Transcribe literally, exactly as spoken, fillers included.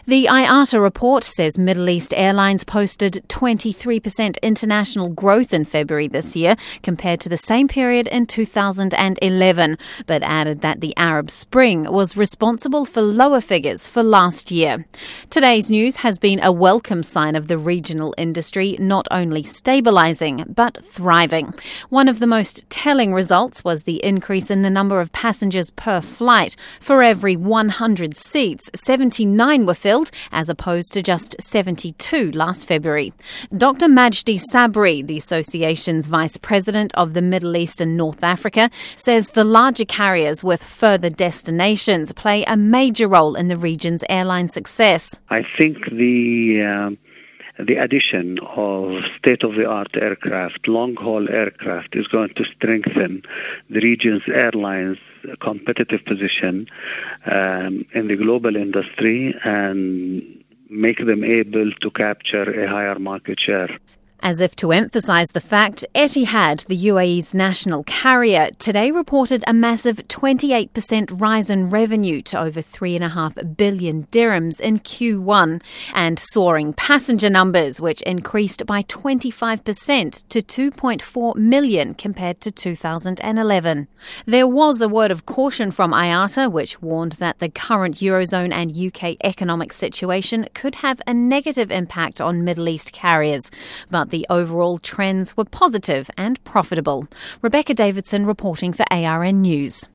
The I A T A report says Middle East Airlines posted twenty-three percent international growth in February this year compared to the same period in two thousand eleven, but added that the Arab Spring was responsible for lower figures for last year. Today's news has been a welcome sign of the regional industry not only stabilising but thriving. One of the most telling results was the increase in the number of passengers per flight. For every one hundred seats, seventy-nine were filled, as opposed to just seventy-two last February. Doctor Majdi Sabri, the association's vice president of the Middle East and North Africa, says the larger carriers with further destinations play a major role in the region's airline success. I think the um, the addition of state-of-the-art aircraft, long-haul aircraft, is going to strengthen the region's airlines' competitive position um, in the global industry and make them able to capture a higher market share. As if to emphasise the fact, Etihad, the U A E's national carrier, today reported a massive twenty-eight percent rise in revenue to over three point five billion dirhams in Q one, and soaring passenger numbers, which increased by twenty-five percent to two point four million compared to two thousand eleven. There was a word of caution from I A T A, which warned that the current Eurozone and U K economic situation could have a negative impact on Middle East carriers, but the overall trends were positive and profitable. Rebecca Davidson reporting for A R N News.